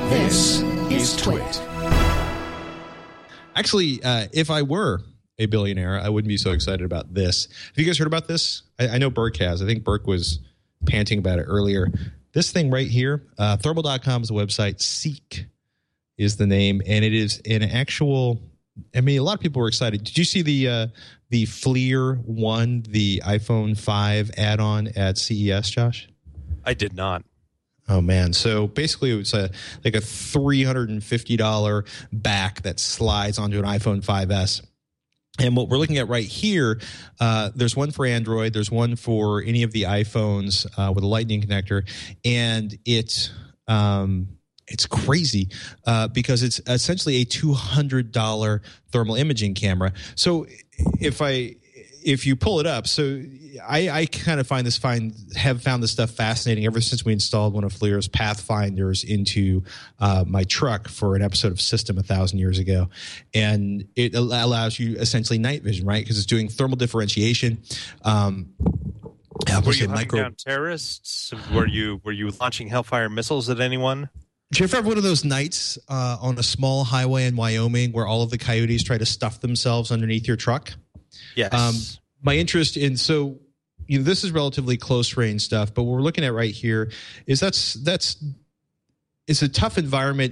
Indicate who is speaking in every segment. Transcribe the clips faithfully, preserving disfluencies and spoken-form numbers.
Speaker 1: This is Twit.
Speaker 2: Actually, uh, if I were a billionaire, I wouldn't be so excited about this. Have you guys heard about this? I, I know Burke has. I think Burke was panting about it earlier. This thing right here, uh, thermal dot com is the website. Seek is the name, and it is an actual. I mean, a lot of people were excited. Did you see the uh, the FLIR One, the iPhone five add-on at C E S, Josh?
Speaker 3: I did not.
Speaker 2: Oh man! So basically, it was a like a three hundred and fifty dollar back that slides onto an iPhone five S. And what we're looking at right here, uh, there's one for Android, there's one for any of the iPhones uh, with a Lightning connector, and it's um, it's crazy uh, because it's essentially a two hundred dollar thermal imaging camera. So if I if you pull it up, so I, I kind of find this find have found this stuff fascinating ever since we installed one of FLIR's Pathfinders into uh, my truck for an episode of System a thousand years ago, and it allows you essentially night vision, right? Because it's doing thermal differentiation. Um,
Speaker 3: were you hunting micro- down terrorists? Were you were you launching Hellfire missiles at anyone?
Speaker 2: Did you ever have one of those nights uh, on a small highway in Wyoming where all of the coyotes try to stuff themselves underneath your truck?
Speaker 3: Yes.
Speaker 2: Um, my interest in so you know this is relatively close range stuff, but what we're looking at right here is that's that's it's a tough environment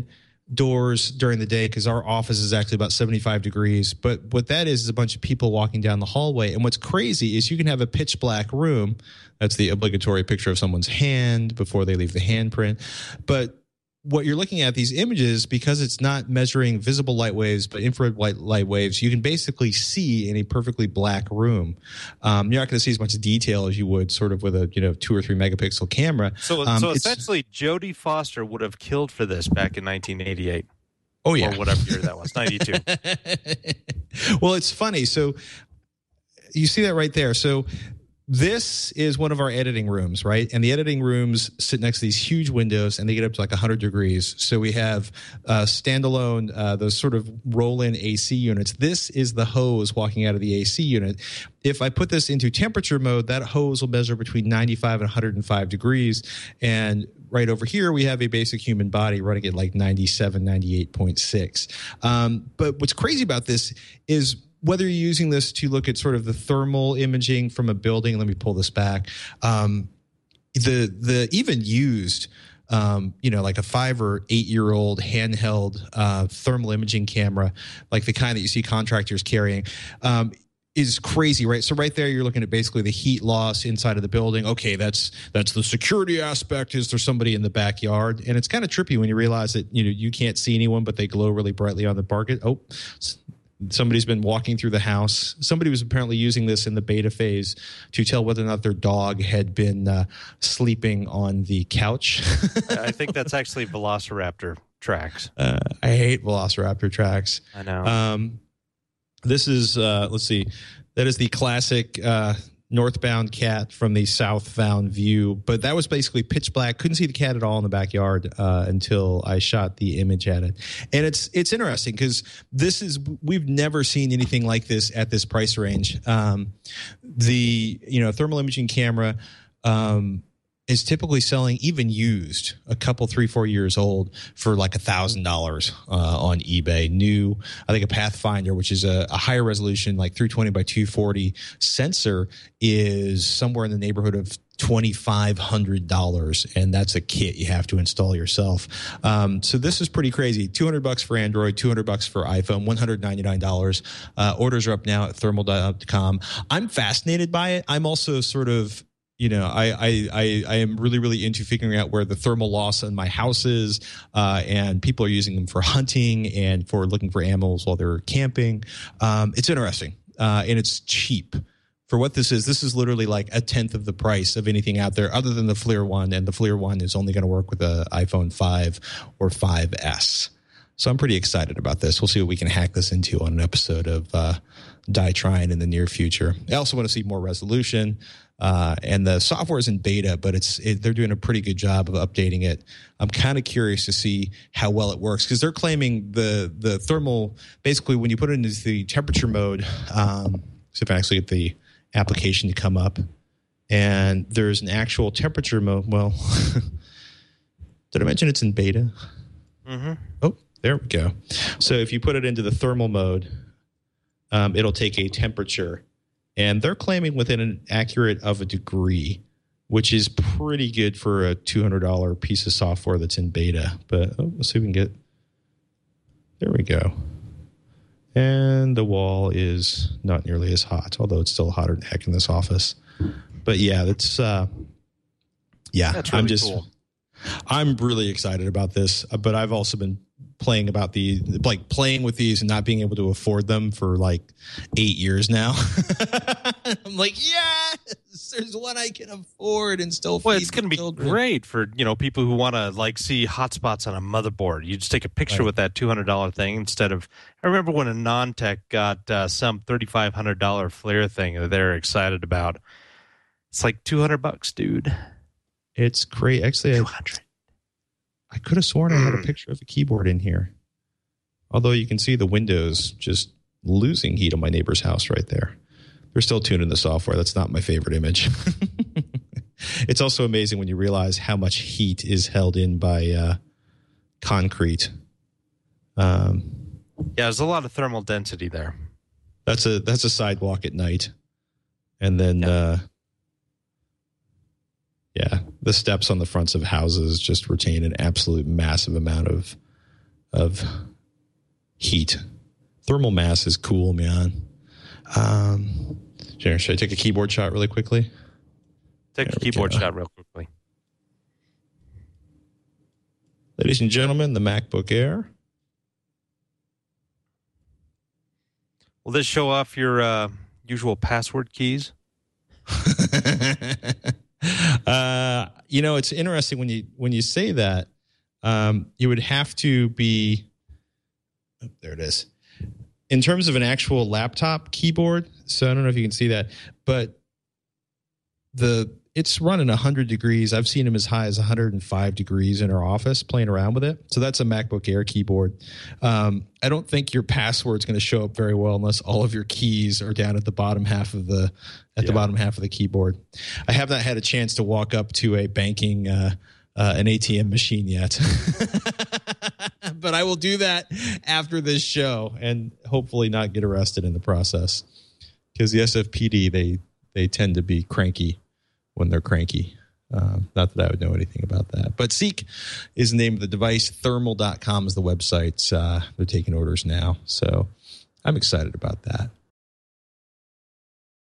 Speaker 2: indoors during the day because our office is actually about seventy-five degrees. But what that is is a bunch of people walking down the hallway, and what's crazy is you can have a pitch black room. That's the obligatory picture of someone's hand before they leave the handprint, but what you're looking at, these images, because it's not measuring visible light waves, but infrared light, light waves, you can basically see in a perfectly black room. Um, you're not going to see as much detail as you would sort of with a you know two or three megapixel camera.
Speaker 3: So,
Speaker 2: um,
Speaker 3: so essentially, Jodie Foster would have killed for this back in nineteen eighty-eight.
Speaker 2: Oh, yeah.
Speaker 3: Or whatever year that was, ninety-two.
Speaker 2: Well, it's funny. So you see that right there. So this is one of our editing rooms, right? And the editing rooms sit next to these huge windows, and they get up to like one hundred degrees. So we have uh, standalone, uh, those sort of roll-in A C units. This is the hose walking out of the A C unit. If I put this into temperature mode, that hose will measure between ninety-five and one hundred five degrees. And right over here, we have a basic human body running at like ninety-seven, ninety-eight point six. Um, but what's crazy about this is whether you're using this to look at sort of the thermal imaging from a building, let me pull this back. Um, the the even used, um, you know, like a five or eight year old handheld uh, thermal imaging camera, like the kind that you see contractors carrying, um, is crazy, right? So right there, you're looking at basically the heat loss inside of the building. Okay, that's that's the security aspect. Is there somebody in the backyard? And it's kind of trippy when you realize that you know you can't see anyone, but they glow really brightly on the parquet. Oh. Somebody's been walking through the house. Somebody was apparently using this in the beta phase to tell whether or not their dog had been uh, sleeping on the couch.
Speaker 3: I think that's actually Velociraptor tracks.
Speaker 2: Uh, I hate Velociraptor tracks.
Speaker 3: I know.
Speaker 2: Um, this is, uh, let's see, that is the classic uh, northbound cat from the southbound view. But that was basically pitch black. Couldn't see the cat at all in the backyard uh, until I shot the image at it. And it's it's interesting because this is we've never seen anything like this at this price range. Um, the you know thermal imaging camera um, is typically selling, even used, a couple, three, four years old, for like a thousand dollars on eBay. New, I think a Pathfinder, which is a, a higher resolution, like three twenty by two forty sensor, is somewhere in the neighborhood of twenty-five hundred dollars, and that's a kit you have to install yourself. Um, so this is pretty crazy. two hundred bucks for Android, two hundred bucks for iPhone, one hundred ninety-nine dollars. Uh, orders are up now at thermal dot com. I'm fascinated by it. I'm also sort of You know, I, I, I, I am really, really into figuring out where the thermal loss in my house is, uh, and people are using them for hunting and for looking for animals while they're camping. Um, it's interesting, uh, and it's cheap. For what this is, this is literally like a tenth of the price of anything out there other than the FLIR One, and the FLIR One is only going to work with the iPhone five or five S. So I'm pretty excited about this. We'll see what we can hack this into on an episode of uh, Die Trying in the near future. I also want to see more resolution. Uh, and the software is in beta, but it's it, they're doing a pretty good job of updating it. I'm kind of curious to see how well it works because they're claiming the the thermal, basically when you put it into the temperature mode, um, so if I actually get the application to come up, and there's an actual temperature mode. Well, did I mention it's in beta?
Speaker 3: Mm-hmm.
Speaker 2: Oh, there we go. So if you put it into the thermal mode, um, it'll take a temperature. And they're claiming within an accurate of a degree, which is pretty good for a two hundred dollars piece of software that's in beta. But oh, let's see if we can get... There we go. And the wall is not nearly as hot, although it's still hotter than heck in this office. But yeah, that's... Uh, yeah,
Speaker 3: that's really
Speaker 2: I'm just...
Speaker 3: cool.
Speaker 2: I'm really excited about this, but I've also been playing about the like playing with these and not being able to afford them for like eight years now. I'm like, yes, there's one I can afford and still.
Speaker 3: Well, it's going to be children. Great for you know people who want to like see hotspots on a motherboard. You just take a picture right. with that two hundred dollar thing instead of. I remember when a non-tech got uh, some thirty five hundred dollar Flare thing that they're excited about. It's like two hundred bucks, dude.
Speaker 2: It's great. Actually, I, I could have sworn I had a picture of a keyboard in here. Although you can see the windows just losing heat on my neighbor's house right there. They're still tuning the software. That's not my favorite image. It's also amazing when you realize how much heat is held in by uh, concrete. Um,
Speaker 3: yeah, there's a lot of thermal density there.
Speaker 2: That's a that's a sidewalk at night. And then... Yeah. Uh, Yeah, the steps on the fronts of houses just retain an absolute massive amount of of heat. Thermal mass is cool, man. Um, should I take a keyboard shot really quickly?
Speaker 3: Take there a keyboard go. shot real quickly.
Speaker 2: Ladies and gentlemen, the MacBook Air.
Speaker 3: Will this show off your uh, usual password keys?
Speaker 2: Uh, you know, it's interesting when you when you say that. Um, you would have to be. Oh, there it is. In terms of an actual laptop keyboard, so I don't know if you can see that, but the it's running one hundred degrees. I've seen them as high as one hundred five degrees in our office playing around with it. So that's a MacBook Air keyboard. Um, I don't think your password's going to show up very well unless all of your keys are down at the bottom half of the at yeah. the bottom half of the keyboard. I have not had a chance to walk up to a banking uh, uh, an A T M machine yet, but I will do that after this show and hopefully not get arrested in the process because the S F P D they they tend to be cranky when they're cranky. Um, not that I would know anything about that. But Seek is the name of the device. Thermal dot com is the website. Uh, they're taking orders now. So I'm excited about that.